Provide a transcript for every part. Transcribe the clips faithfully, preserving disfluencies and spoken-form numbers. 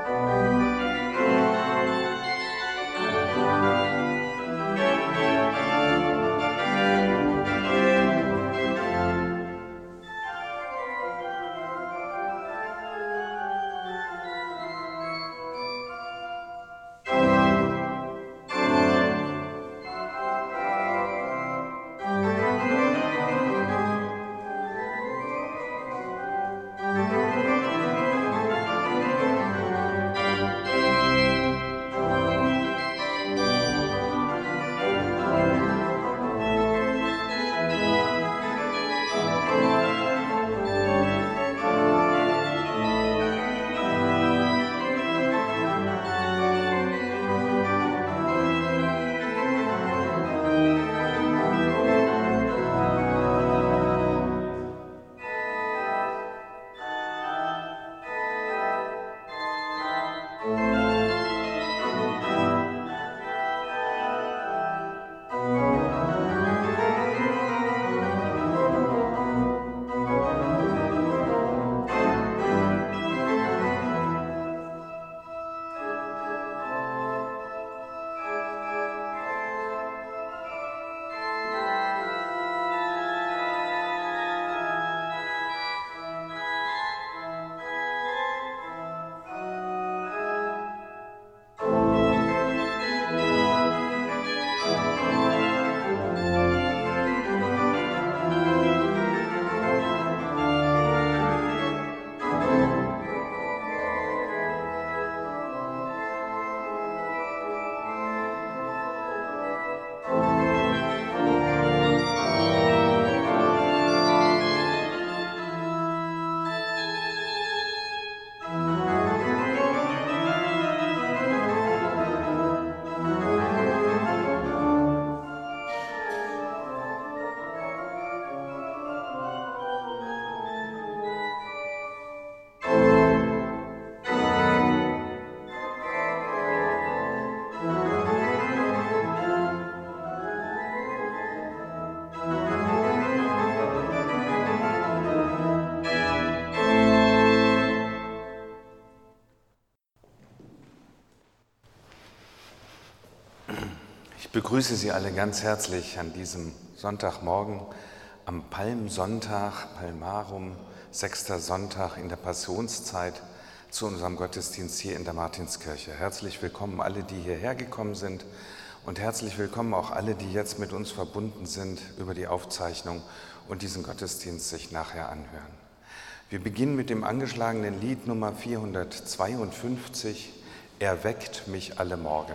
Ich begrüße Sie alle ganz herzlich an diesem Sonntagmorgen, am Palmsonntag, Palmarum, sechster Sonntag in der Passionszeit, zu unserem Gottesdienst hier in der Martinskirche. Herzlich willkommen alle, die hierher gekommen sind, und herzlich willkommen auch alle, die jetzt mit uns verbunden sind über die Aufzeichnung und diesen Gottesdienst sich nachher anhören. Wir beginnen mit dem angeschlagenen Lied Nummer vierhundertzweiundfünfzig, Er weckt mich alle Morgen.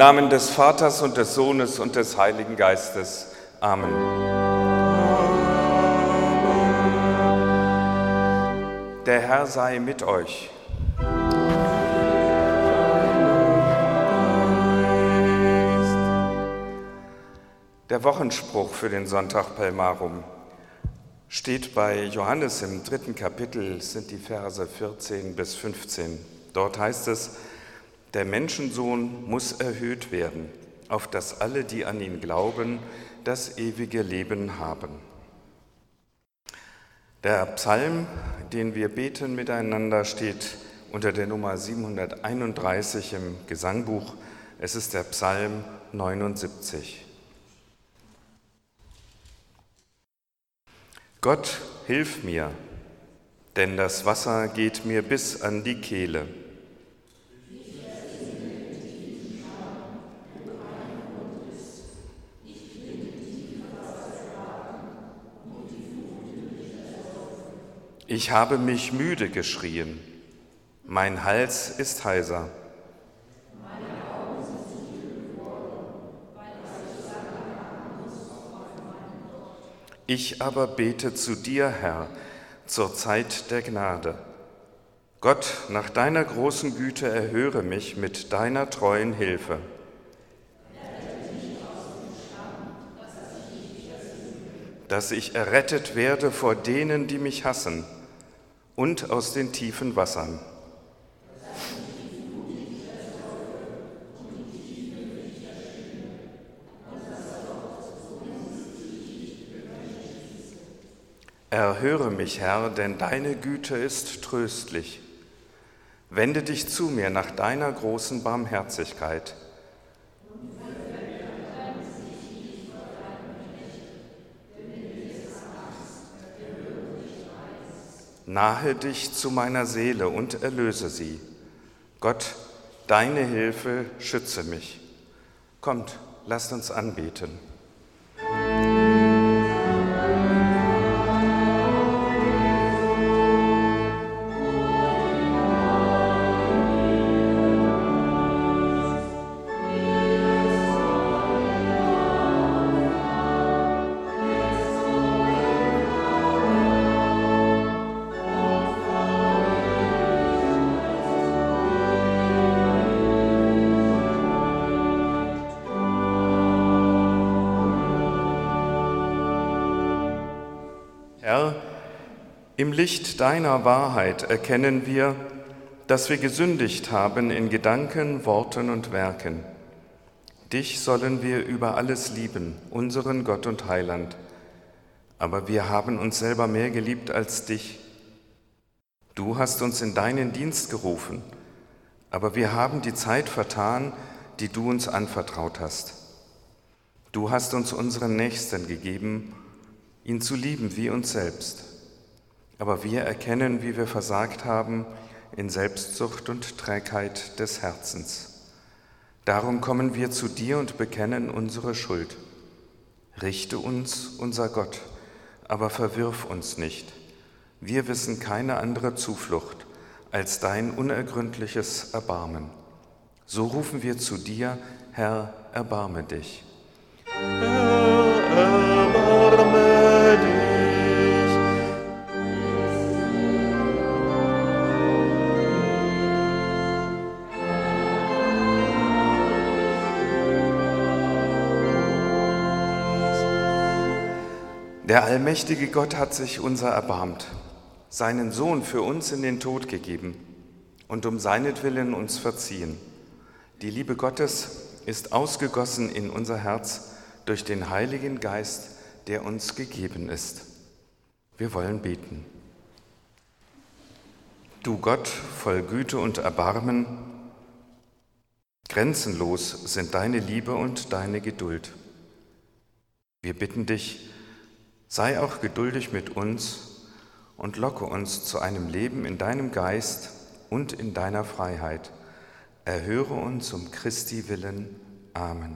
Namen des Vaters und des Sohnes und des Heiligen Geistes. Amen. Der Herr sei mit euch. Der Wochenspruch für den Sonntag Palmarum steht bei Johannes im dritten Kapitel, sind die Verse vierzehn bis fünfzehn. Dort heißt es: Der Menschensohn muss erhöht werden, auf dass alle, die an ihn glauben, das ewige Leben haben. Der Psalm, den wir beten miteinander, steht unter der Nummer siebenhunderteinunddreißig im Gesangbuch. Es ist der Psalm neunundsiebzig. Gott, hilf mir, denn das Wasser geht mir bis an die Kehle. Ich habe mich müde geschrien, mein Hals ist heiser. Ich aber bete zu dir, Herr, zur Zeit der Gnade. Gott, nach deiner großen Güte erhöre mich mit deiner treuen Hilfe. Dass ich errettet werde vor denen, die mich hassen, und aus den tiefen Wassern. Erhöre mich, Herr, denn deine Güte ist tröstlich. Wende dich zu mir nach deiner großen Barmherzigkeit. Nahe dich zu meiner Seele und erlöse sie. Gott, deine Hilfe schütze mich. Kommt, lasst uns anbeten. Herr, im Licht deiner Wahrheit erkennen wir, dass wir gesündigt haben in Gedanken, Worten und Werken. Dich sollen wir über alles lieben, unseren Gott und Heiland. Aber wir haben uns selber mehr geliebt als dich. Du hast uns in deinen Dienst gerufen, aber wir haben die Zeit vertan, die du uns anvertraut hast. Du hast uns unseren Nächsten gegeben, ihn zu lieben wie uns selbst. Aber wir erkennen, wie wir versagt haben in Selbstsucht und Trägheit des Herzens. Darum kommen wir zu dir und bekennen unsere Schuld. Richte uns, unser Gott, aber verwirf uns nicht. Wir wissen keine andere Zuflucht als dein unergründliches Erbarmen. So rufen wir zu dir, Herr, erbarme dich. Herr, erbarme Der allmächtige Gott hat sich unser erbarmt, seinen Sohn für uns in den Tod gegeben und um seinetwillen uns verziehen. Die Liebe Gottes ist ausgegossen in unser Herz durch den Heiligen Geist, der uns gegeben ist. Wir wollen beten. Du Gott, voll Güte und Erbarmen, grenzenlos sind deine Liebe und deine Geduld. Wir bitten dich, sei auch geduldig mit uns und locke uns zu einem Leben in deinem Geist und in deiner Freiheit. Erhöre uns um Christi willen. Amen.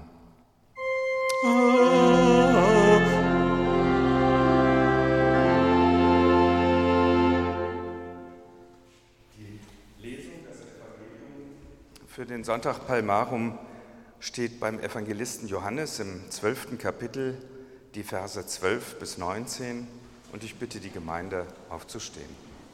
Die Lesung des Evangeliums für den Sonntag Palmarum steht beim Evangelisten Johannes im zwölften Kapitel, die Verse zwölf bis neunzehn, und ich bitte die Gemeinde aufzustehen.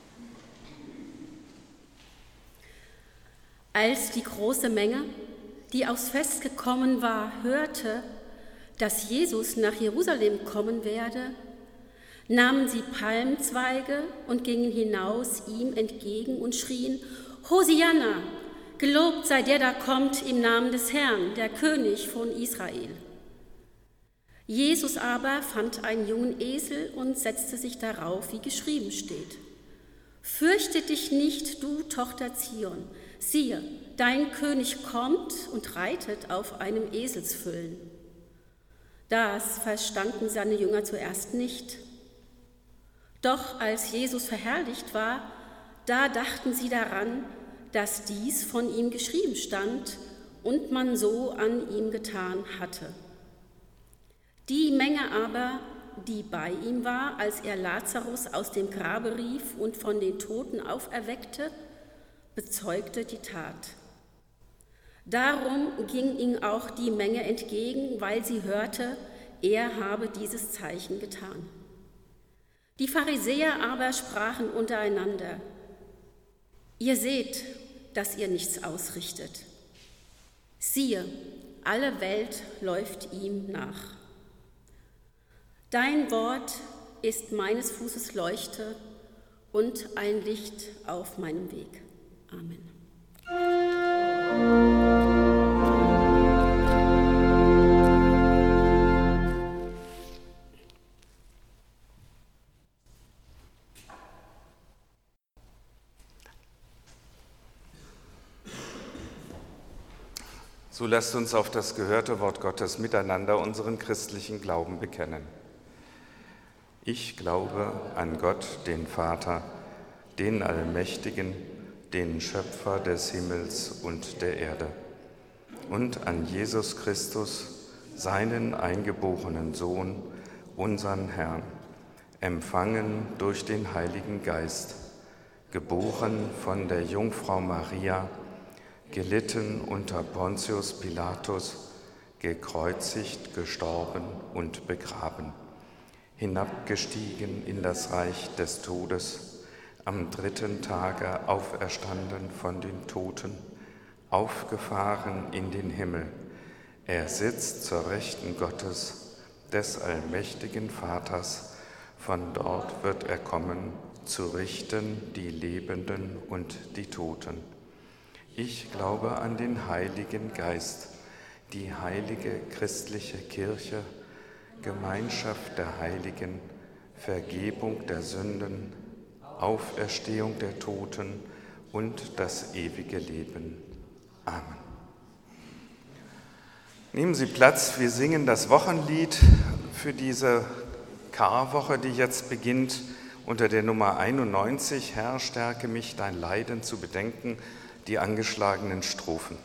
Als die große Menge, die aufs Fest gekommen war, hörte, dass Jesus nach Jerusalem kommen werde, nahmen sie Palmzweige und gingen hinaus ihm entgegen und schrien: Hosianna, gelobt sei der, da kommt im Namen des Herrn, der König von Israel. Jesus aber fand einen jungen Esel und setzte sich darauf, wie geschrieben steht: Fürchte dich nicht, du Tochter Zion, siehe, dein König kommt und reitet auf einem Eselsfüllen. Das verstanden seine Jünger zuerst nicht. Doch als Jesus verherrlicht war, da dachten sie daran, dass dies von ihm geschrieben stand und man so an ihm getan hatte. Die Menge aber, die bei ihm war, als er Lazarus aus dem Grabe rief und von den Toten auferweckte, bezeugte die Tat. Darum ging ihm auch die Menge entgegen, weil sie hörte, er habe dieses Zeichen getan. Die Pharisäer aber sprachen untereinander: Ihr seht, dass ihr nichts ausrichtet. Siehe, alle Welt läuft ihm nach. Dein Wort ist meines Fußes Leuchte und ein Licht auf meinem Weg. Amen. So lasst uns auf das gehörte Wort Gottes miteinander unseren christlichen Glauben bekennen. Ich glaube an Gott, den Vater, den Allmächtigen, den Schöpfer des Himmels und der Erde, und an Jesus Christus, seinen eingeborenen Sohn, unseren Herrn, empfangen durch den Heiligen Geist, geboren von der Jungfrau Maria, gelitten unter Pontius Pilatus, gekreuzigt, gestorben und begraben, hinabgestiegen in das Reich des Todes, am dritten Tage auferstanden von den Toten, aufgefahren in den Himmel. Er sitzt zur Rechten Gottes, des allmächtigen Vaters. Von dort wird er kommen, zu richten die Lebenden und die Toten. Ich glaube an den Heiligen Geist, die heilige christliche Kirche, Gemeinschaft der Heiligen, Vergebung der Sünden, Auferstehung der Toten und das ewige Leben. Amen. Nehmen Sie Platz, wir singen das Wochenlied für diese Karwoche, die jetzt beginnt, unter der Nummer einundneunzig, Herr, stärke mich, dein Leiden zu bedenken, die angeschlagenen Strophen.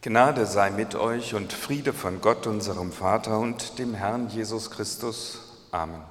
Gnade sei mit euch und Friede von Gott, unserem Vater und dem Herrn Jesus Christus. Amen.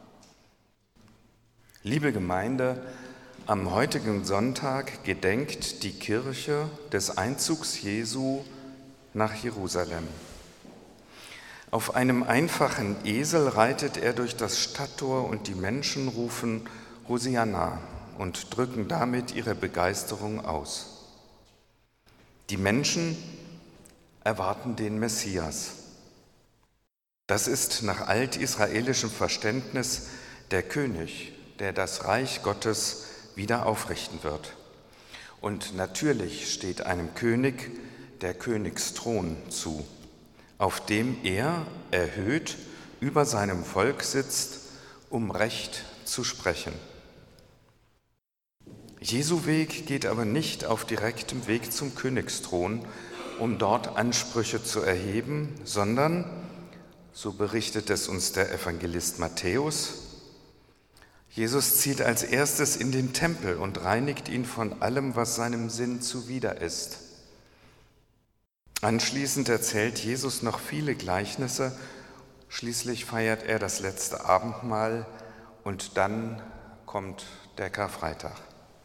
Liebe Gemeinde, am heutigen Sonntag gedenkt die Kirche des Einzugs Jesu nach Jerusalem. Auf einem einfachen Esel reitet er durch das Stadttor und die Menschen rufen Hosianna und drücken damit ihre Begeisterung aus. Die Menschen erwarten den Messias. Das ist nach altisraelischem Verständnis der König, der das Reich Gottes wieder aufrichten wird. Und natürlich steht einem König der Königsthron zu, auf dem er erhöht über seinem Volk sitzt, um Recht zu sprechen. Jesu Weg geht aber nicht auf direktem Weg zum Königsthron, um dort Ansprüche zu erheben, sondern, so berichtet es uns der Evangelist Matthäus, Jesus zieht als erstes in den Tempel und reinigt ihn von allem, was seinem Sinn zuwider ist. Anschließend erzählt Jesus noch viele Gleichnisse, schließlich feiert er das letzte Abendmahl und dann kommt der Karfreitag.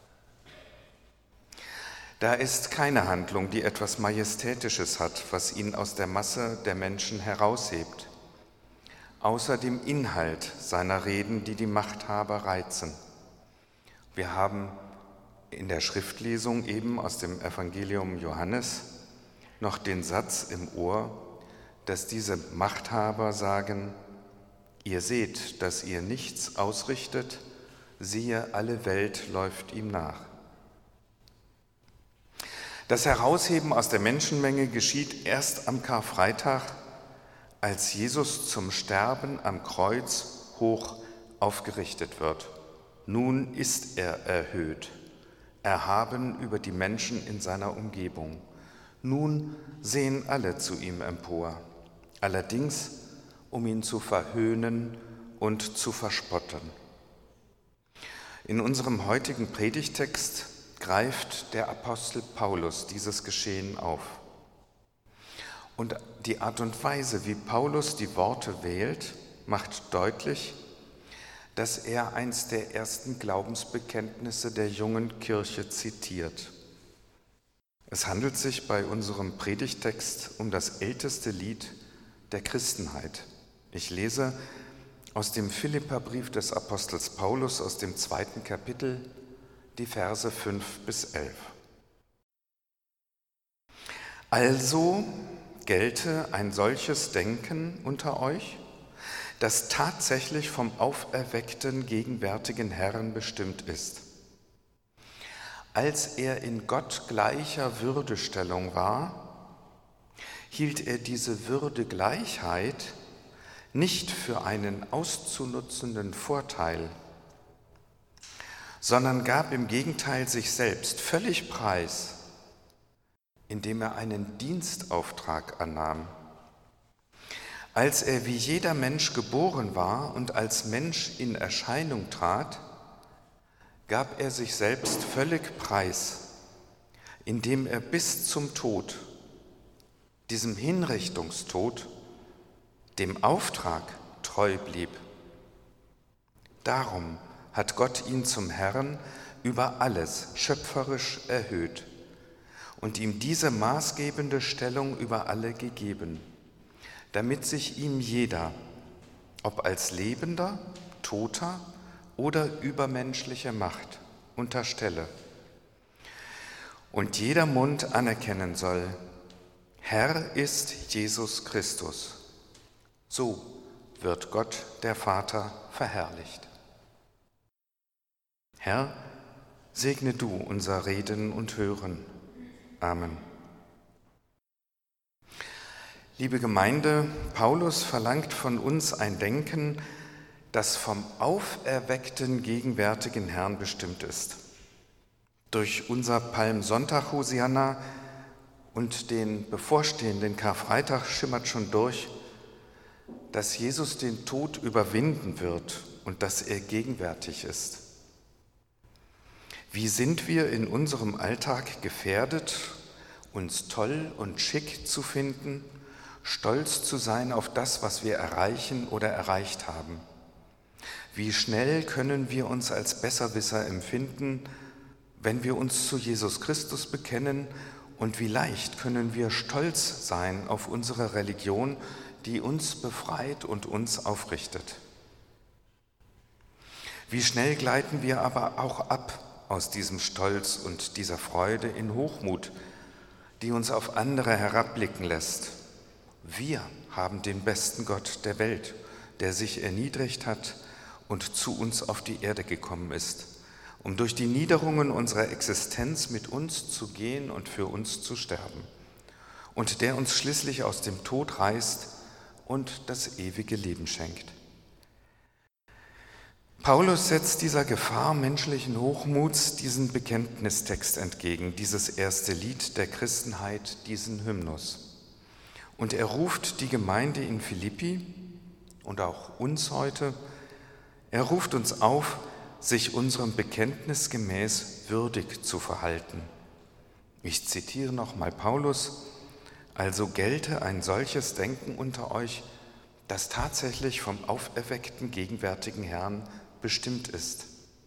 Da ist keine Handlung, die etwas Majestätisches hat, was ihn aus der Masse der Menschen heraushebt, außer dem Inhalt seiner Reden, die die Machthaber reizen. Wir haben in der Schriftlesung eben aus dem Evangelium Johannes noch den Satz im Ohr, dass diese Machthaber sagen: Ihr seht, dass ihr nichts ausrichtet, siehe, alle Welt läuft ihm nach. Das Herausheben aus der Menschenmenge geschieht erst am Karfreitag, als Jesus zum Sterben am Kreuz hoch aufgerichtet wird. Nun ist er erhöht, erhaben über die Menschen in seiner Umgebung. Nun sehen alle zu ihm empor, allerdings um ihn zu verhöhnen und zu verspotten. In unserem heutigen Predigtext greift der Apostel Paulus dieses Geschehen auf. Und die Art und Weise, wie Paulus die Worte wählt, macht deutlich, dass er eins der ersten Glaubensbekenntnisse der jungen Kirche zitiert. Es handelt sich bei unserem Predigtext um das älteste Lied der Christenheit. Ich lese aus dem Philipperbrief des Apostels Paulus aus dem zweiten Kapitel, die Verse fünf bis elf. Also gelte ein solches Denken unter euch, das tatsächlich vom auferweckten gegenwärtigen Herrn bestimmt ist. Als er in Gott gleicher Würdestellung war, hielt er diese Würdegleichheit nicht für einen auszunutzenden Vorteil, sondern gab im Gegenteil sich selbst völlig preis, indem er einen Dienstauftrag annahm. Als er wie jeder Mensch geboren war und als Mensch in Erscheinung trat, gab er sich selbst völlig preis, indem er bis zum Tod, diesem Hinrichtungstod, dem Auftrag treu blieb. Darum hat Gott ihn zum Herrn über alles schöpferisch erhöht und ihm diese maßgebende Stellung über alle gegeben, damit sich ihm jeder, ob als Lebender, Toter oder übermenschliche Macht, unterstelle. Und jeder Mund anerkennen soll: Herr ist Jesus Christus. So wird Gott, der Vater, verherrlicht. Herr, segne du unser Reden und Hören. Amen. Liebe Gemeinde, Paulus verlangt von uns ein Denken, das vom auferweckten gegenwärtigen Herrn bestimmt ist. Durch unser Palmsonntag Hosianna und den bevorstehenden Karfreitag schimmert schon durch, dass Jesus den Tod überwinden wird und dass er gegenwärtig ist. Wie sind wir in unserem Alltag gefährdet uns toll und schick zu finden, stolz zu sein auf das, was wir erreichen oder erreicht haben. Wie schnell können wir uns als Besserwisser empfinden, wenn wir uns zu Jesus Christus bekennen, und wie leicht können wir stolz sein auf unsere Religion, die uns befreit und uns aufrichtet. Wie schnell gleiten wir aber auch ab aus diesem Stolz und dieser Freude in Hochmut, die uns auf andere herabblicken lässt. Wir haben den besten Gott der Welt, der sich erniedrigt hat und zu uns auf die Erde gekommen ist, um durch die Niederungen unserer Existenz mit uns zu gehen und für uns zu sterben, und der uns schließlich aus dem Tod reißt und das ewige Leben schenkt. Paulus setzt dieser Gefahr menschlichen Hochmuts diesen Bekenntnistext entgegen, dieses erste Lied der Christenheit, diesen Hymnus. Und er ruft die Gemeinde in Philippi und auch uns heute, er ruft uns auf, sich unserem Bekenntnis gemäß würdig zu verhalten. Ich zitiere nochmal Paulus: Also gelte ein solches Denken unter euch, das tatsächlich vom auferweckten gegenwärtigen Herrn bestimmt ist.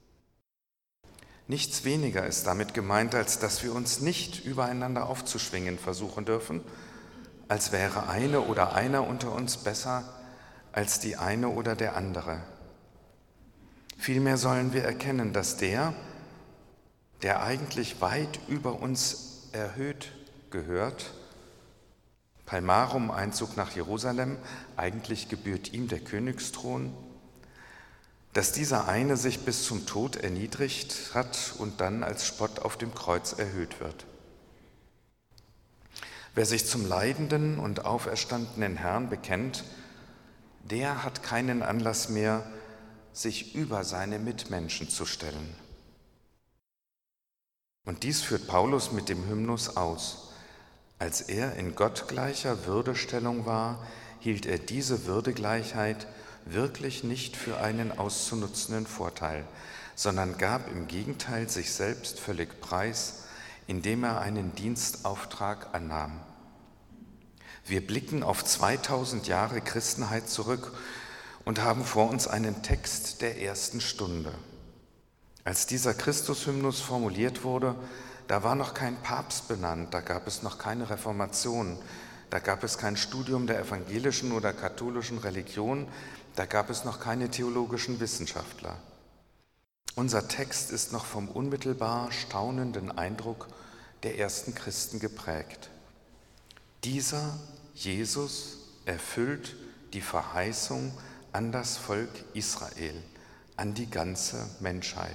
Nichts weniger ist damit gemeint, als dass wir uns nicht übereinander aufzuschwingen versuchen dürfen, als wäre eine oder einer unter uns besser als die eine oder der andere. Vielmehr sollen wir erkennen, dass der, der eigentlich weit über uns erhöht gehört, Palmarum, Einzug nach Jerusalem, eigentlich gebührt ihm der Königsthron, dass dieser eine sich bis zum Tod erniedrigt hat und dann als Spott auf dem Kreuz erhöht wird. Wer sich zum leidenden und auferstandenen Herrn bekennt, der hat keinen Anlass mehr, sich über seine Mitmenschen zu stellen. Und dies führt Paulus mit dem Hymnus aus. Als er in gottgleicher Würdestellung war, hielt er diese Würdegleichheit wirklich nicht für einen auszunutzenden Vorteil, sondern gab im Gegenteil sich selbst völlig preis, indem er einen Dienstauftrag annahm. Wir blicken auf zweitausend Jahre Christenheit zurück und haben vor uns einen Text der ersten Stunde. Als dieser Christushymnus formuliert wurde, da war noch kein Papst benannt, da gab es noch keine Reformation, da gab es kein Studium der evangelischen oder katholischen Religion, da gab es noch keine theologischen Wissenschaftler. Unser Text ist noch vom unmittelbar staunenden Eindruck der ersten Christen geprägt. Dieser Jesus erfüllt die Verheißung an das Volk Israel, an die ganze Menschheit.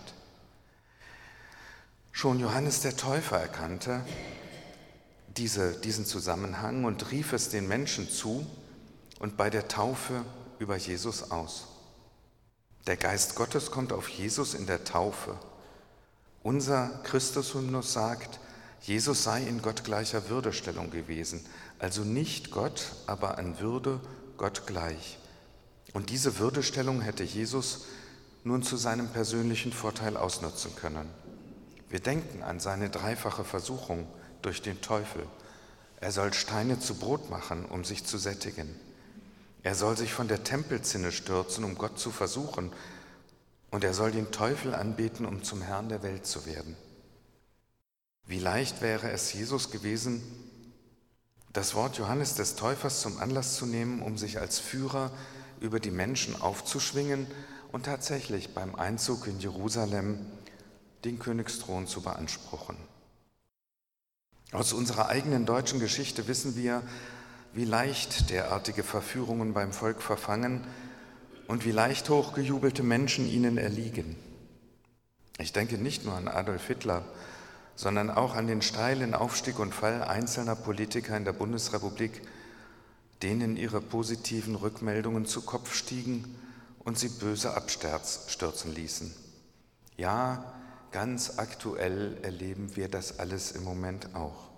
Schon Johannes der Täufer erkannte diese, diesen Zusammenhang und rief es den Menschen zu und bei der Taufe über Jesus aus. Der Geist Gottes kommt auf Jesus in der Taufe. Unser Christushymnus sagt, Jesus sei in gottgleicher Würdestellung gewesen, also nicht Gott, aber an Würde Gott gleich. Und diese Würdestellung hätte Jesus nun zu seinem persönlichen Vorteil ausnutzen können. Wir denken an seine dreifache Versuchung durch den Teufel. Er soll Steine zu Brot machen, um sich zu sättigen. Er soll sich von der Tempelzinne stürzen, um Gott zu versuchen. Und er soll den Teufel anbeten, um zum Herrn der Welt zu werden. Wie leicht wäre es Jesus gewesen, das Wort Johannes des Täufers zum Anlass zu nehmen, um sich als Führer über die Menschen aufzuschwingen und tatsächlich beim Einzug in Jerusalem den Königsthron zu beanspruchen. Aus unserer eigenen deutschen Geschichte wissen wir, wie leicht derartige Verführungen beim Volk verfangen und wie leicht hochgejubelte Menschen ihnen erliegen. Ich denke nicht nur an Adolf Hitler, sondern auch an den steilen Aufstieg und Fall einzelner Politiker in der Bundesrepublik, denen ihre positiven Rückmeldungen zu Kopf stiegen und sie böse abstürzen ließen. Ja, ganz aktuell erleben wir das alles im Moment auch.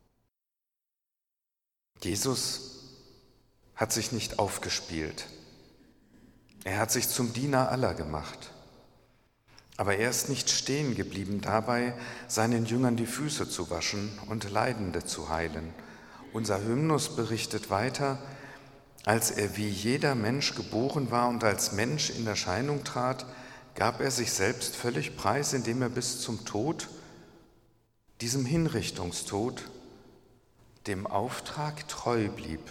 Jesus hat sich nicht aufgespielt. Er hat sich zum Diener aller gemacht. Aber er ist nicht stehen geblieben dabei, seinen Jüngern die Füße zu waschen und Leidende zu heilen. Unser Hymnus berichtet weiter: Als er wie jeder Mensch geboren war und als Mensch in Erscheinung trat, gab er sich selbst völlig preis, indem er bis zum Tod, diesem Hinrichtungstod, dem Auftrag treu blieb.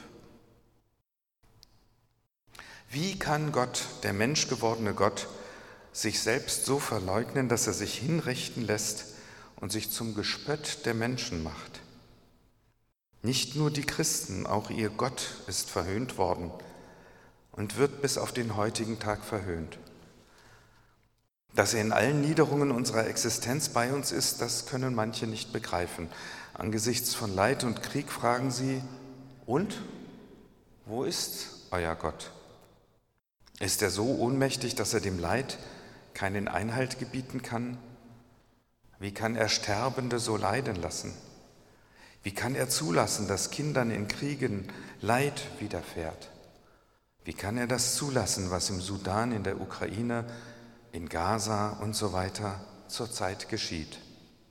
Wie kann Gott, der menschgewordene Gott, sich selbst so verleugnen, dass er sich hinrichten lässt und sich zum Gespött der Menschen macht? Nicht nur die Christen, auch ihr Gott ist verhöhnt worden und wird bis auf den heutigen Tag verhöhnt. Dass er in allen Niederungen unserer Existenz bei uns ist, das können manche nicht begreifen. Angesichts von Leid und Krieg fragen sie: Und? Wo ist euer Gott? Ist er so ohnmächtig, dass er dem Leid keinen Einhalt gebieten kann? Wie kann er Sterbende so leiden lassen? Wie kann er zulassen, dass Kindern in Kriegen Leid widerfährt? Wie kann er das zulassen, was im Sudan, in der Ukraine, in Gaza und so weiter zurzeit geschieht?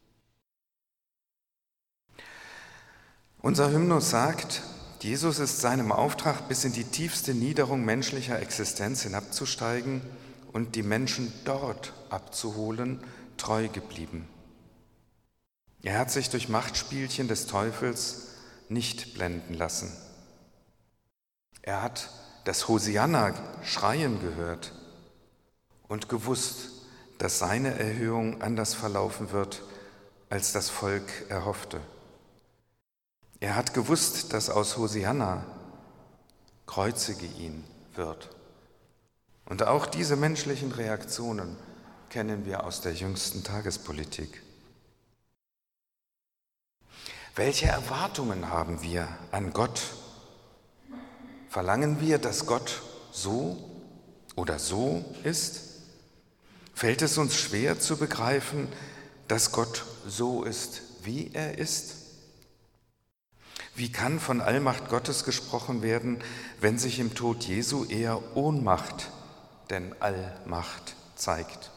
Unser Hymnus sagt, Jesus ist seinem Auftrag, bis in die tiefste Niederung menschlicher Existenz hinabzusteigen und die Menschen dort abzuholen, treu geblieben. Er hat sich durch Machtspielchen des Teufels nicht blenden lassen. Er hat das Hosianna schreien gehört und gewusst, dass seine Erhöhung anders verlaufen wird, als das Volk erhoffte. Er hat gewusst, dass aus Hosianna kreuzige ihn wird. Und auch diese menschlichen Reaktionen kennen wir aus der jüngsten Tagespolitik. Welche Erwartungen haben wir an Gott? Verlangen wir, dass Gott so oder so ist? Fällt es uns schwer zu begreifen, dass Gott so ist, wie er ist? Wie kann von Allmacht Gottes gesprochen werden, wenn sich im Tod Jesu eher Ohnmacht denn Allmacht zeigt?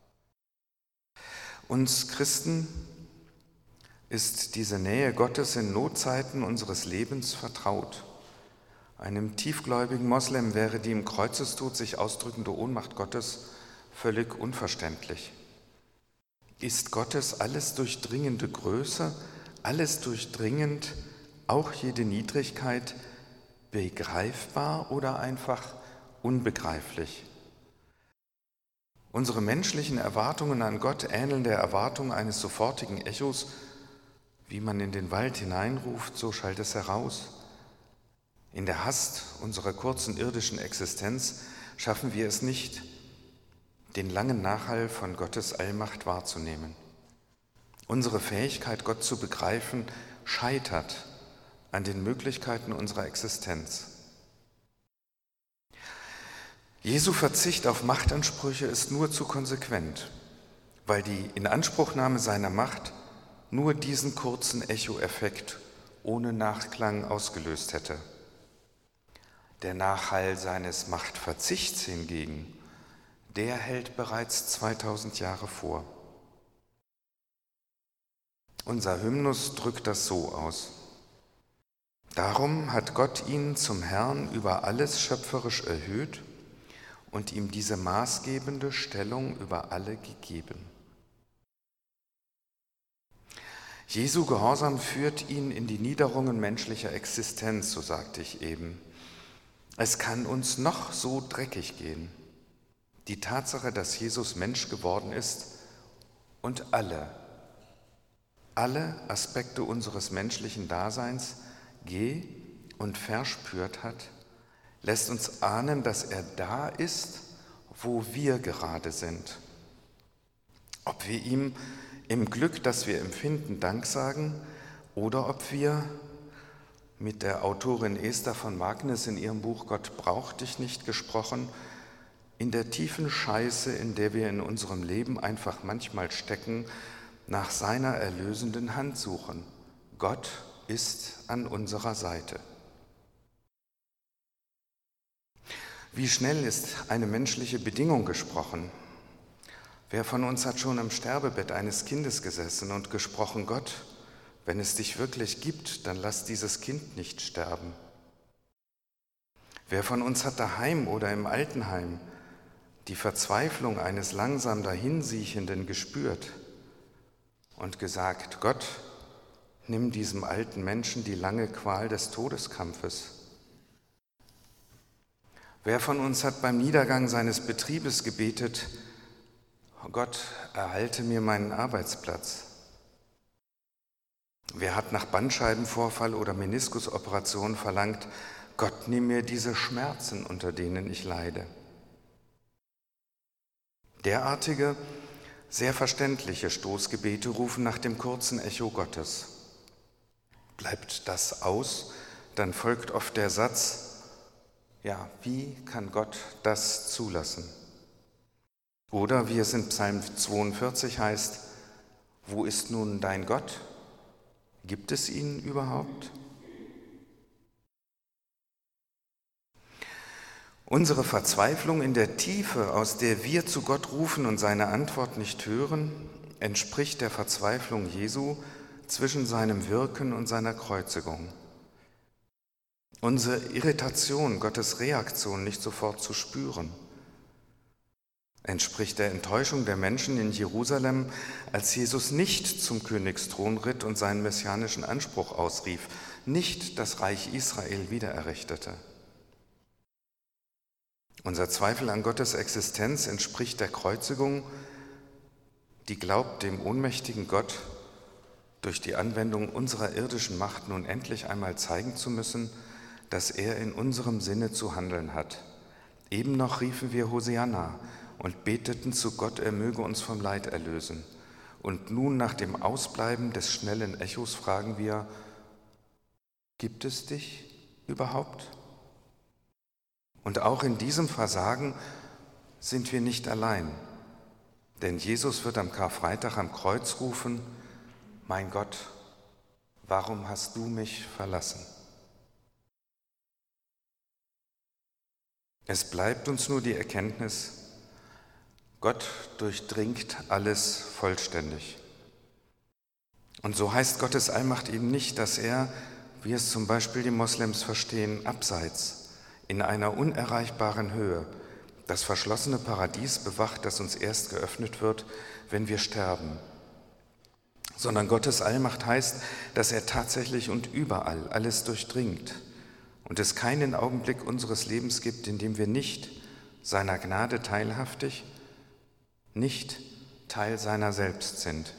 Uns Christen ist diese Nähe Gottes in Notzeiten unseres Lebens vertraut. Einem tiefgläubigen Moslem wäre die im Kreuzestod sich ausdrückende Ohnmacht Gottes völlig unverständlich. Ist Gottes alles durchdringende Größe, alles durchdringend, auch jede Niedrigkeit, begreifbar oder einfach unbegreiflich? Unsere menschlichen Erwartungen an Gott ähneln der Erwartung eines sofortigen Echos. Wie man in den Wald hineinruft, so schallt es heraus. In der Hast unserer kurzen irdischen Existenz schaffen wir es nicht, den langen Nachhall von Gottes Allmacht wahrzunehmen. Unsere Fähigkeit, Gott zu begreifen, scheitert an den Möglichkeiten unserer Existenz. Jesu Verzicht auf Machtansprüche ist nur zu konsequent, weil die Inanspruchnahme seiner Macht nur diesen kurzen Echoeffekt ohne Nachklang ausgelöst hätte. Der Nachhall seines Machtverzichts hingegen, der hält bereits zweitausend Jahre vor. Unser Hymnus drückt das so aus: Darum hat Gott ihn zum Herrn über alles schöpferisch erhöht und ihm diese maßgebende Stellung über alle gegeben. Jesu Gehorsam führt ihn in die Niederungen menschlicher Existenz, so sagte ich eben. Es kann uns noch so dreckig gehen. Die Tatsache, dass Jesus Mensch geworden ist und alle, alle Aspekte unseres menschlichen Daseins geh- und verspürt hat, lässt uns ahnen, dass er da ist, wo wir gerade sind. Ob wir ihm im Glück, das wir empfinden, Dank sagen, oder ob wir mit der Autorin Esther von Magnes in ihrem Buch Gott braucht dich nicht gesprochen, in der tiefen Scheiße, in der wir in unserem Leben einfach manchmal stecken, nach seiner erlösenden Hand suchen. Gott ist an unserer Seite. Wie schnell ist eine menschliche Bedingung gesprochen? Wer von uns hat schon am Sterbebett eines Kindes gesessen und gesprochen: Gott, wenn es dich wirklich gibt, dann lass dieses Kind nicht sterben. Wer von uns hat daheim oder im Altenheim die Verzweiflung eines langsam Dahinsiechenden gespürt und gesagt: Gott, nimm diesem alten Menschen die lange Qual des Todeskampfes? Wer von uns hat beim Niedergang seines Betriebes gebetet: Gott, erhalte mir meinen Arbeitsplatz? Wer hat nach Bandscheibenvorfall oder Meniskusoperation verlangt: Gott, nimm mir diese Schmerzen, unter denen ich leide? Derartige, sehr verständliche Stoßgebete rufen nach dem kurzen Echo Gottes. Bleibt das aus, dann folgt oft der Satz: Ja, wie kann Gott das zulassen? Oder wie es in Psalm zweiundvierzig heißt: Wo ist nun dein Gott? Gibt es ihn überhaupt? Unsere Verzweiflung in der Tiefe, aus der wir zu Gott rufen und seine Antwort nicht hören, entspricht der Verzweiflung Jesu zwischen seinem Wirken und seiner Kreuzigung. Unsere Irritation, Gottes Reaktion nicht sofort zu spüren, entspricht der Enttäuschung der Menschen in Jerusalem, als Jesus nicht zum Königsthron ritt und seinen messianischen Anspruch ausrief, nicht das Reich Israel wiedererrichtete. Unser Zweifel an Gottes Existenz entspricht der Kreuzigung, die glaubt, dem ohnmächtigen Gott durch die Anwendung unserer irdischen Macht nun endlich einmal zeigen zu müssen, dass er in unserem Sinne zu handeln hat. Eben noch riefen wir Hosianna und beteten zu Gott, er möge uns vom Leid erlösen. Und nun nach dem Ausbleiben des schnellen Echos fragen wir: Gibt es dich überhaupt? Und auch in diesem Versagen sind wir nicht allein, denn Jesus wird am Karfreitag am Kreuz rufen: Mein Gott, warum hast du mich verlassen? Es bleibt uns nur die Erkenntnis: Gott durchdringt alles vollständig. Und so heißt Gottes Allmacht eben nicht, dass er, wie es zum Beispiel die Moslems verstehen, abseits, in einer unerreichbaren Höhe, das verschlossene Paradies bewacht, das uns erst geöffnet wird, wenn wir sterben. Sondern Gottes Allmacht heißt, dass er tatsächlich und überall alles durchdringt und es keinen Augenblick unseres Lebens gibt, in dem wir nicht seiner Gnade teilhaftig, nicht Teil seiner selbst sind.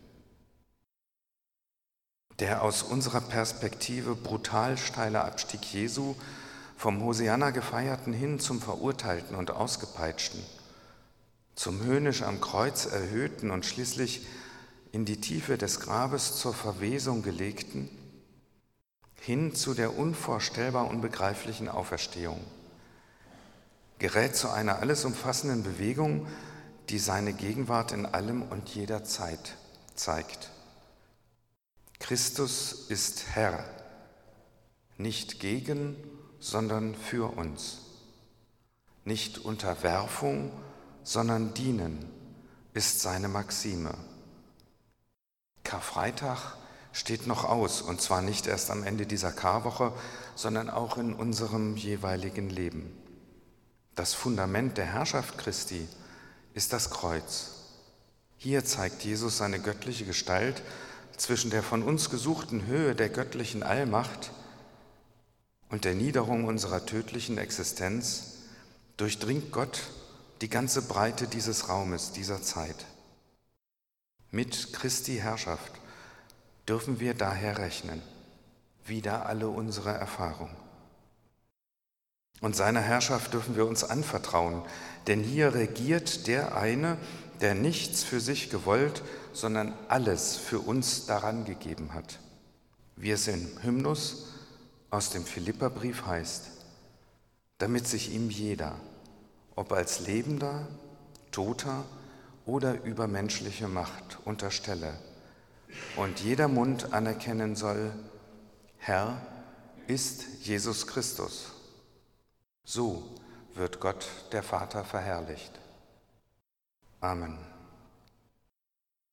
Der aus unserer Perspektive brutal steile Abstieg Jesu vom Hosianna gefeierten hin zum Verurteilten und Ausgepeitschten, zum höhnisch am Kreuz erhöhten und schließlich in die Tiefe des Grabes zur Verwesung gelegten, hin zu der unvorstellbar unbegreiflichen Auferstehung, gerät zu einer alles umfassenden Bewegung, die seine Gegenwart in allem und jeder Zeit zeigt. Christus ist Herr, nicht gegen, sondern für uns. Nicht Unterwerfung, sondern Dienen ist seine Maxime. Karfreitag steht noch aus, und zwar nicht erst am Ende dieser Karwoche, sondern auch in unserem jeweiligen Leben. Das Fundament der Herrschaft Christi ist das Kreuz. Hier zeigt Jesus seine göttliche Gestalt zwischen der von uns gesuchten Höhe der göttlichen Allmacht und der Niederung unserer tödlichen Existenz, durchdringt Gott die ganze Breite dieses Raumes, dieser Zeit. Mit Christi Herrschaft dürfen wir daher rechnen, wider alle unsere Erfahrung. Und seiner Herrschaft dürfen wir uns anvertrauen, denn hier regiert der eine, der nichts für sich gewollt, sondern alles für uns daran gegeben hat. Wie es im Hymnus aus dem Philipperbrief heißt: damit sich ihm jeder, ob als Lebender, Toter oder übermenschliche Macht, unterstelle und jeder Mund anerkennen soll: Herr ist Jesus Christus. So wird Gott, der Vater, verherrlicht. Amen.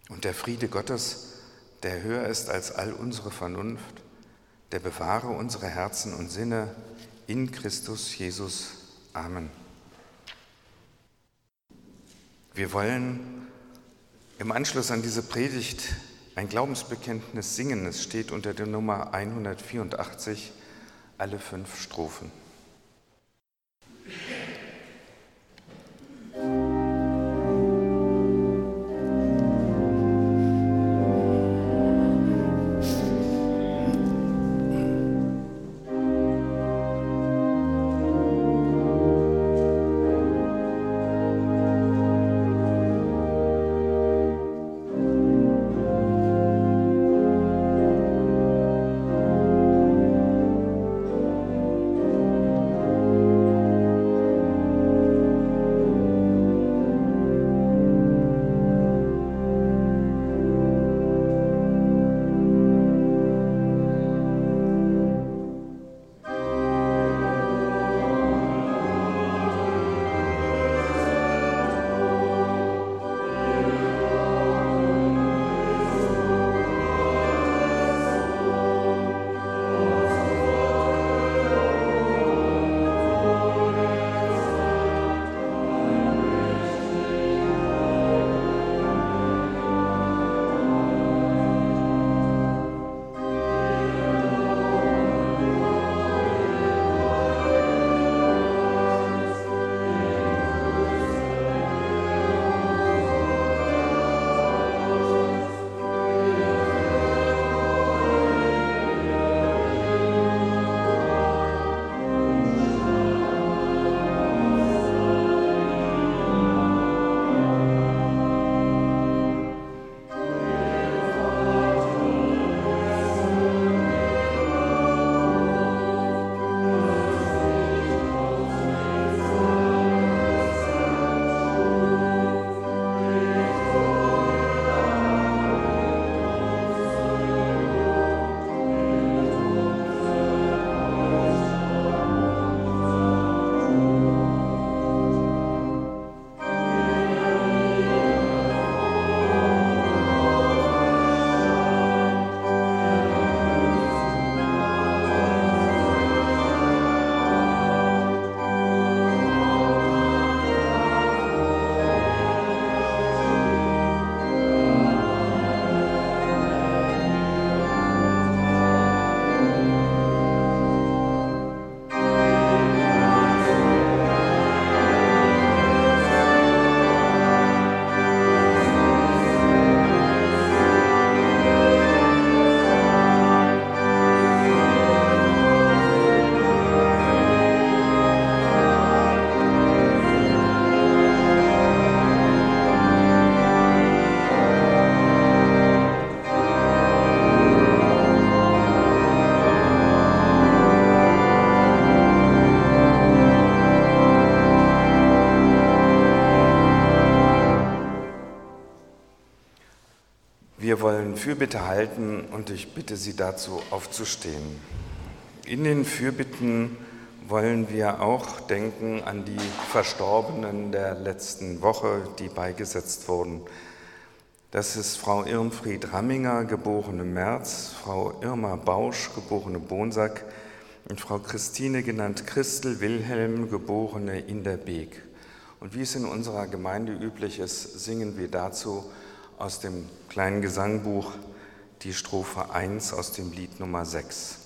Und der Friede Gottes, der höher ist als all unsere Vernunft, der bewahre unsere Herzen und Sinne in Christus Jesus. Amen. Wir wollen im Anschluss an diese Predigt ein Glaubensbekenntnis singen. Es steht unter der Nummer hundertvierundachtzig, alle fünf Strophen. Wir wollen Fürbitte halten und ich bitte Sie dazu aufzustehen. In den Fürbitten wollen wir auch denken an die Verstorbenen der letzten Woche, die beigesetzt wurden. Das ist Frau Irmfried Ramminger, geborene Merz, Frau Irma Bausch, geborene Bonsack und Frau Christine, genannt Christel Wilhelm, geborene Inderbeek. Und wie es in unserer Gemeinde üblich ist, singen wir dazu aus dem kleinen Gesangbuch die Strophe eins aus dem Lied Nummer sechs.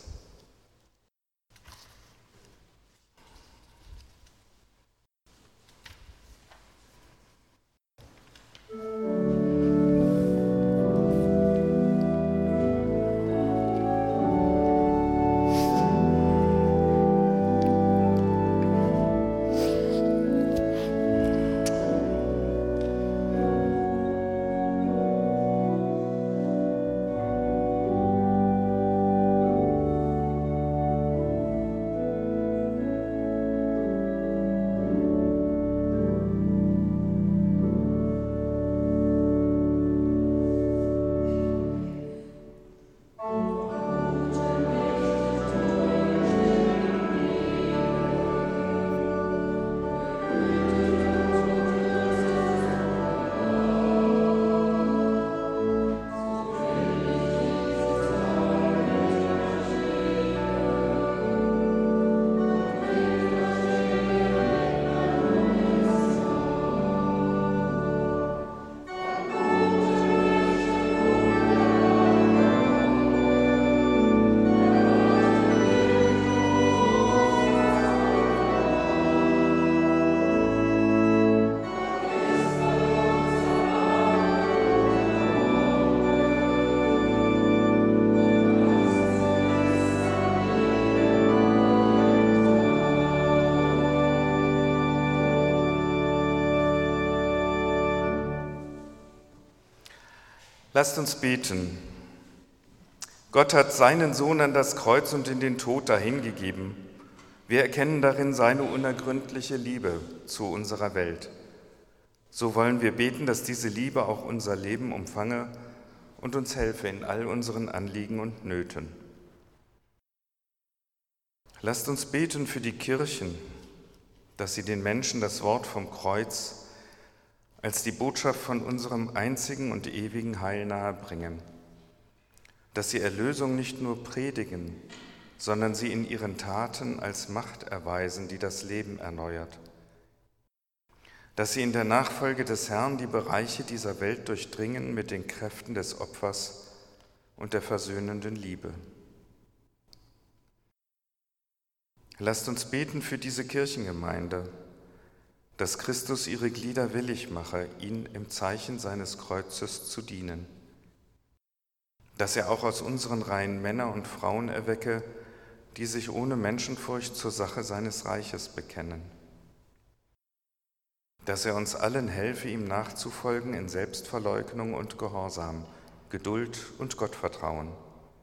Lasst uns beten. Gott hat seinen Sohn an das Kreuz und in den Tod dahingegeben. Wir erkennen darin seine unergründliche Liebe zu unserer Welt. So wollen wir beten, dass diese Liebe auch unser Leben umfange und uns helfe in all unseren Anliegen und Nöten. Lasst uns beten für die Kirchen, dass sie den Menschen das Wort vom Kreuz als die Botschaft von unserem einzigen und ewigen Heil nahebringen, dass sie Erlösung nicht nur predigen, sondern sie in ihren Taten als Macht erweisen, die das Leben erneuert, dass sie in der Nachfolge des Herrn die Bereiche dieser Welt durchdringen mit den Kräften des Opfers und der versöhnenden Liebe. Lasst uns beten für diese Kirchengemeinde, dass Christus ihre Glieder willig mache, ihnen im Zeichen seines Kreuzes zu dienen, dass er auch aus unseren Reihen Männer und Frauen erwecke, die sich ohne Menschenfurcht zur Sache seines Reiches bekennen, dass er uns allen helfe, ihm nachzufolgen in Selbstverleugnung und Gehorsam, Geduld und Gottvertrauen.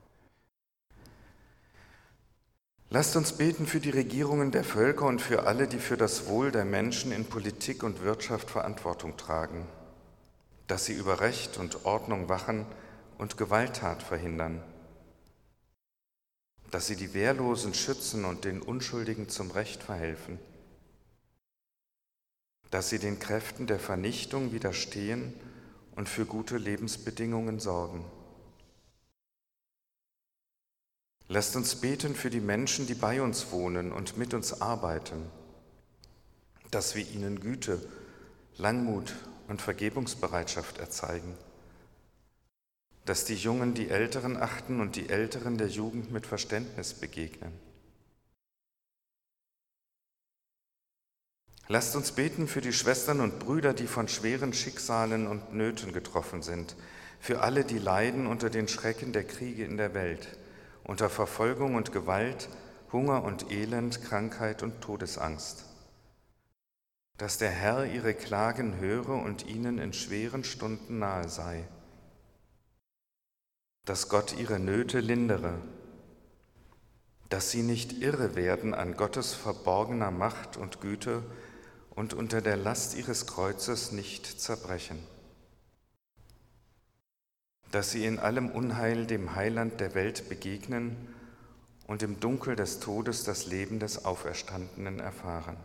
Lasst uns beten für die Regierungen der Völker und für alle, die für das Wohl der Menschen in Politik und Wirtschaft Verantwortung tragen, dass sie über Recht und Ordnung wachen und Gewalttat verhindern, dass sie die Wehrlosen schützen und den Unschuldigen zum Recht verhelfen, dass sie den Kräften der Vernichtung widerstehen und für gute Lebensbedingungen sorgen. Lasst uns beten für die Menschen, die bei uns wohnen und mit uns arbeiten, dass wir ihnen Güte, Langmut und Vergebungsbereitschaft erzeigen, dass die Jungen die Älteren achten und die Älteren der Jugend mit Verständnis begegnen. Lasst uns beten für die Schwestern und Brüder, die von schweren Schicksalen und Nöten getroffen sind, für alle, die leiden unter den Schrecken der Kriege in der Welt, unter Verfolgung und Gewalt, Hunger und Elend, Krankheit und Todesangst. Dass der Herr ihre Klagen höre und ihnen in schweren Stunden nahe sei. Dass Gott ihre Nöte lindere. Dass sie nicht irre werden an Gottes verborgener Macht und Güte und unter der Last ihres Kreuzes nicht zerbrechen. Dass sie in allem Unheil dem Heiland der Welt begegnen und im Dunkel des Todes das Leben des Auferstandenen erfahren.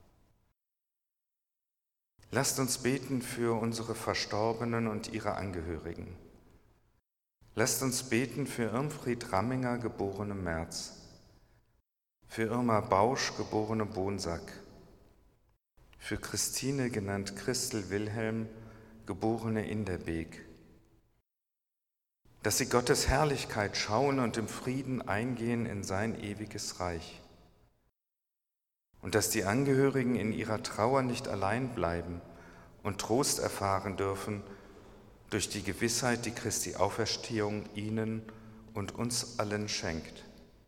Lasst uns beten für unsere Verstorbenen und ihre Angehörigen. Lasst uns beten für Irmfried Ramminger, geborene Merz, für Irma Bausch, geborene Bonsack, für Christine, genannt Christel Wilhelm, geborene Inderbeek, dass sie Gottes Herrlichkeit schauen und im Frieden eingehen in sein ewiges Reich. Und dass die Angehörigen in ihrer Trauer nicht allein bleiben und Trost erfahren dürfen durch die Gewissheit, die Christi Auferstehung ihnen und uns allen schenkt.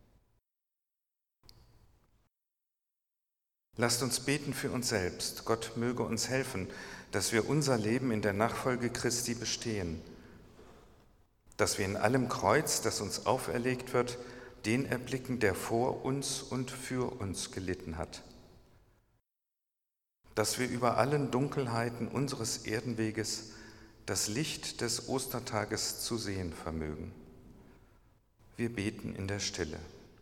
Lasst uns beten für uns selbst. Gott möge uns helfen, dass wir unser Leben in der Nachfolge Christi bestehen, dass wir in allem Kreuz, das uns auferlegt wird, den erblicken, der vor uns und für uns gelitten hat. Dass wir über allen Dunkelheiten unseres Erdenweges das Licht des Ostertages zu sehen vermögen. Wir beten in der Stille.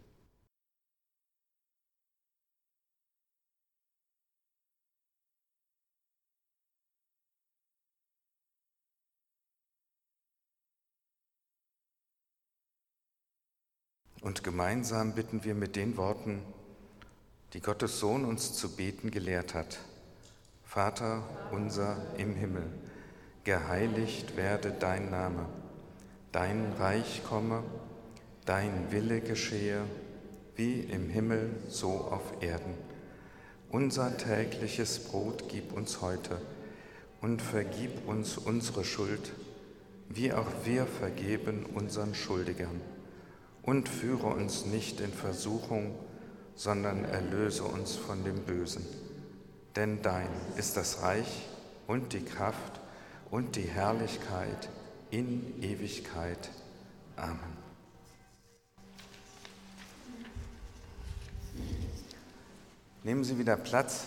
Und gemeinsam bitten wir mit den Worten, die Gottes Sohn uns zu beten gelehrt hat. Vater unser im Himmel, geheiligt werde dein Name, dein Reich komme, dein Wille geschehe, wie im Himmel, so auf Erden. Unser tägliches Brot gib uns heute und vergib uns unsere Schuld, wie auch wir vergeben unseren Schuldigern. Und führe uns nicht in Versuchung, sondern erlöse uns von dem Bösen. Denn dein ist das Reich und die Kraft und die Herrlichkeit in Ewigkeit. Amen. Nehmen Sie wieder Platz.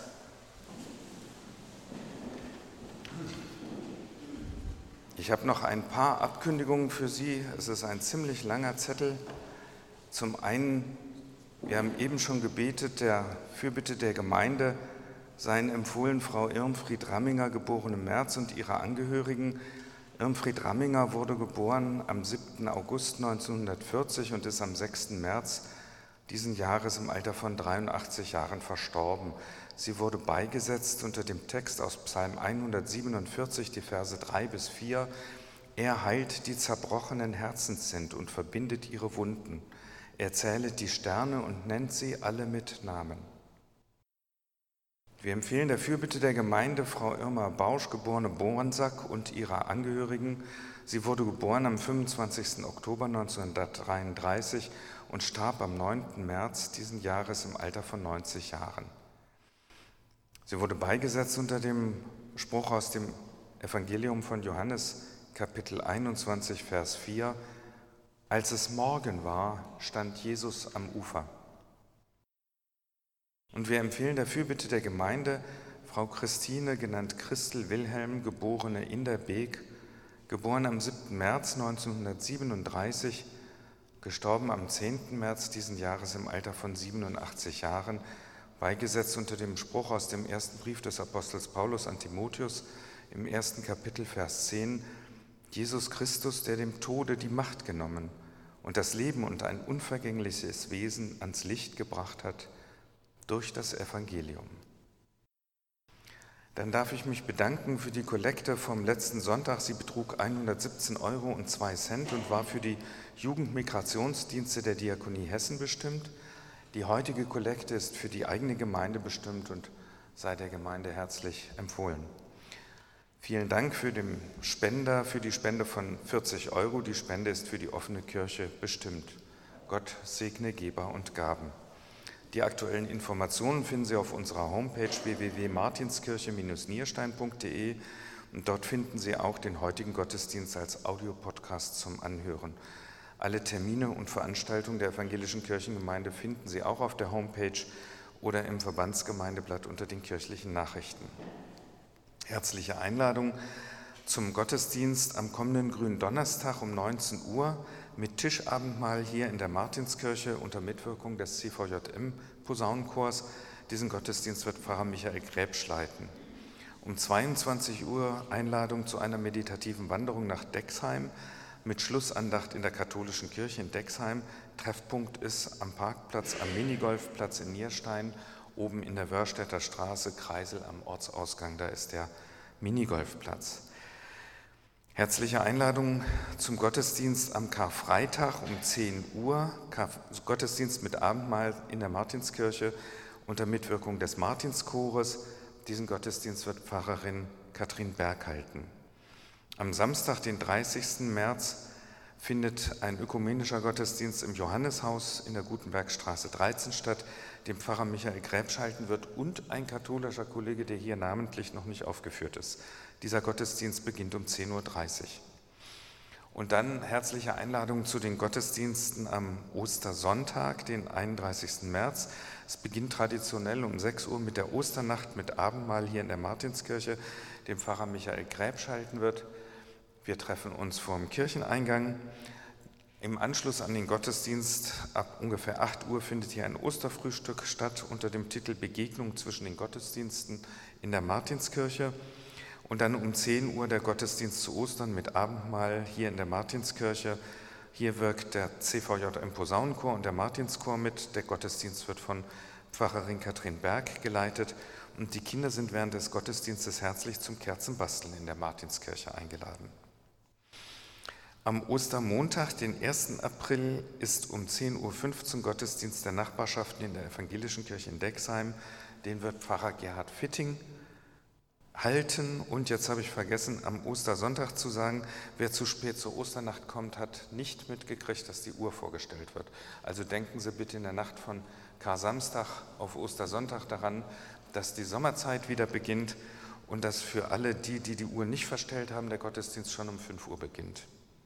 Ich habe noch ein paar Abkündigungen für Sie. Es ist ein ziemlich langer Zettel. Zum einen, wir haben eben schon gebetet, der Fürbitte der Gemeinde seien empfohlen Frau Irmfried Ramminger, geborene Merz, und ihre Angehörigen. Irmfried Ramminger wurde geboren am siebten August neunzehnhundertvierzig und ist am sechsten März diesen Jahres im Alter von dreiundachtzig Jahren verstorben. Sie wurde beigesetzt unter dem Text aus Psalm hundertsiebenundvierzig, die Verse drei bis vier. Er heilt, die zerbrochenen Herzens sind, und verbindet ihre Wunden. Er zählet die Sterne und nennt sie alle mit Namen. Wir empfehlen der Fürbitte der Gemeinde Frau Irma Bausch, geborene Borensack, und ihrer Angehörigen. Sie wurde geboren am fünfundzwanzigsten Oktober neunzehnhundertdreiunddreißig und starb am neunten März diesen Jahres im Alter von neunzig Jahren. Sie wurde beigesetzt unter dem Spruch aus dem Evangelium von Johannes, Kapitel einundzwanzig, Vers vier. Als es Morgen war, stand Jesus am Ufer. Und wir empfehlen der Fürbitte der Gemeinde Frau Christine, genannt Christel Wilhelm, geborene Inderbeek, geboren am siebten März neunzehnhundertsiebenunddreißig, gestorben am zehnten März diesen Jahres im Alter von siebenundachtzig Jahren, beigesetzt unter dem Spruch aus dem ersten Brief des Apostels Paulus an Timotheus im ersten Kapitel, Vers zehn, Jesus Christus, der dem Tode die Macht genommen und das Leben und ein unvergängliches Wesen ans Licht gebracht hat durch das Evangelium. Dann darf ich mich bedanken für die Kollekte vom letzten Sonntag. Sie betrug hundertsiebzehn Euro und zwei Cent und war für die Jugendmigrationsdienste der Diakonie Hessen bestimmt. Die heutige Kollekte ist für die eigene Gemeinde bestimmt und sei der Gemeinde herzlich empfohlen. Vielen Dank für den Spender, für die Spende von vierzig Euro. Die Spende ist für die offene Kirche bestimmt. Gott segne Geber und Gaben. Die aktuellen Informationen finden Sie auf unserer Homepage w w w punkt martinskirche Bindestrich nierstein punkt d e und dort finden Sie auch den heutigen Gottesdienst als Audiopodcast zum Anhören. Alle Termine und Veranstaltungen der Evangelischen Kirchengemeinde finden Sie auch auf der Homepage oder im Verbandsgemeindeblatt unter den kirchlichen Nachrichten. Herzliche Einladung zum Gottesdienst am kommenden grünen Donnerstag um neunzehn Uhr mit Tischabendmahl hier in der Martinskirche unter Mitwirkung des C V J M-Posaunenchors. Diesen Gottesdienst wird Pfarrer Michael Gräbsch leiten. Um zweiundzwanzig Uhr Einladung zu einer meditativen Wanderung nach Dexheim mit Schlussandacht in der katholischen Kirche in Dexheim. Treffpunkt ist am Parkplatz am Minigolfplatz in Nierstein, oben in der Wörstädter Straße, Kreisel am Ortsausgang, da ist der Minigolfplatz. Herzliche Einladung zum Gottesdienst am Karfreitag um zehn Uhr, Gottesdienst mit Abendmahl in der Martinskirche unter Mitwirkung des Martinschores. Diesen Gottesdienst wird Pfarrerin Katrin Berg halten. Am Samstag, den dreißigsten März, findet ein ökumenischer Gottesdienst im Johanneshaus in der Gutenbergstraße dreizehn statt, den Pfarrer Michael Gräbsch halten wird und ein katholischer Kollege, der hier namentlich noch nicht aufgeführt ist. Dieser Gottesdienst beginnt um zehn Uhr dreißig. Und dann herzliche Einladung zu den Gottesdiensten am Ostersonntag, den einunddreißigsten März. Es beginnt traditionell um sechs Uhr mit der Osternacht mit Abendmahl hier in der Martinskirche, dem Pfarrer Michael Gräbsch halten wird. Wir treffen uns vor dem Kircheneingang. Im Anschluss an den Gottesdienst ab ungefähr acht Uhr findet hier ein Osterfrühstück statt unter dem Titel Begegnung zwischen den Gottesdiensten in der Martinskirche. Und dann um zehn Uhr der Gottesdienst zu Ostern mit Abendmahl hier in der Martinskirche. Hier wirkt der C V J M-Posaunenchor und der Martinschor mit. Der Gottesdienst wird von Pfarrerin Katrin Berg geleitet. Und die Kinder sind während des Gottesdienstes herzlich zum Kerzenbasteln in der Martinskirche eingeladen. Am Ostermontag, den ersten April, ist um zehn Uhr fünfzehn Gottesdienst der Nachbarschaften in der Evangelischen Kirche in Dexheim. Den wird Pfarrer Gerhard Fitting halten. Und jetzt habe ich vergessen, am Ostersonntag zu sagen, wer zu spät zur Osternacht kommt, hat nicht mitgekriegt, dass die Uhr vorgestellt wird. Also denken Sie bitte in der Nacht von Kar-Samstag auf Ostersonntag daran, dass die Sommerzeit wieder beginnt und dass für alle die, die die Uhr nicht verstellt haben, der Gottesdienst schon um fünf Uhr beginnt.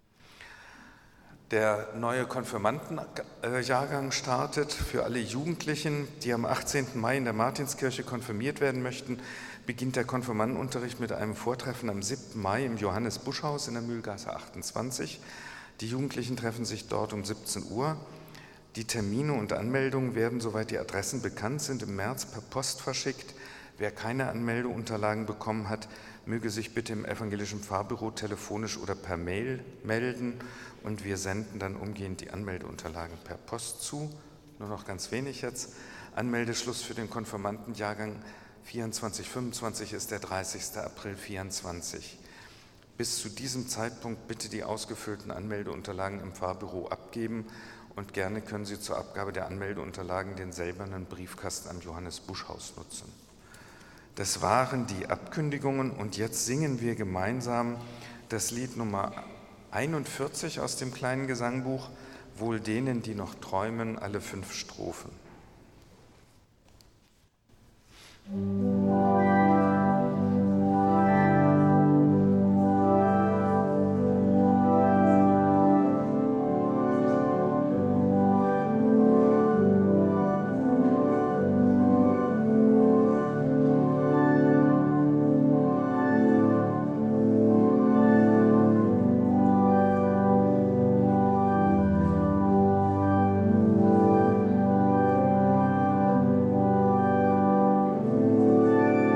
Der neue Konfirmandenjahrgang startet. Für alle Jugendlichen, die am achtzehnten Mai in der Martinskirche konfirmiert werden möchten, beginnt der Konfirmandenunterricht mit einem Vortreffen am siebten Mai im Johannes-Busch-Haus in der Mühlgasse achtundzwanzig. Die Jugendlichen treffen sich dort um siebzehn Uhr. Die Termine und Anmeldungen werden, soweit die Adressen bekannt sind, im März per Post verschickt. Wer keine Anmeldeunterlagen bekommen hat, möge sich bitte im evangelischen Pfarrbüro telefonisch oder per Mail melden und wir senden dann umgehend die Anmeldeunterlagen per Post zu. Nur noch ganz wenig jetzt. Anmeldeschluss für den Konfirmandenjahrgang vierundzwanzig fünfundzwanzig ist der dreißigster April vierundzwanzig. Bis zu diesem Zeitpunkt bitte die ausgefüllten Anmeldeunterlagen im Pfarrbüro abgeben und gerne können Sie zur Abgabe der Anmeldeunterlagen den silbernen Briefkasten am Johannes-Busch-Haus nutzen. Das waren die Abkündigungen und jetzt singen wir gemeinsam das Lied Nummer einundvierzig aus dem kleinen Gesangbuch, Wohl denen, die noch träumen, alle fünf Strophen. Thank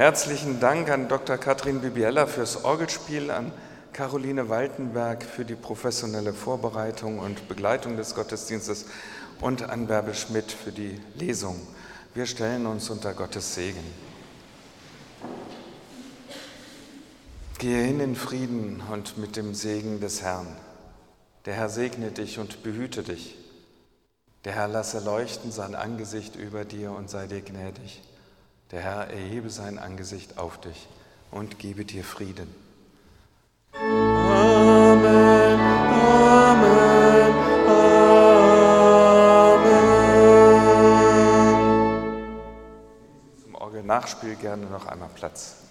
Herzlichen Dank an Doktor Katrin Bibiella fürs Orgelspiel, an Caroline Waltenberg für die professionelle Vorbereitung und Begleitung des Gottesdienstes und an Bärbel Schmidt für die Lesung. Wir stellen uns unter Gottes Segen. Gehe hin in Frieden und mit dem Segen des Herrn. Der Herr segne dich und behüte dich. Der Herr lasse leuchten sein Angesicht über dir und sei dir gnädig. Der Herr erhebe sein Angesicht auf dich und gebe dir Frieden. Amen, Amen, Amen. Zum Orgelnachspiel gerne noch einmal Platz.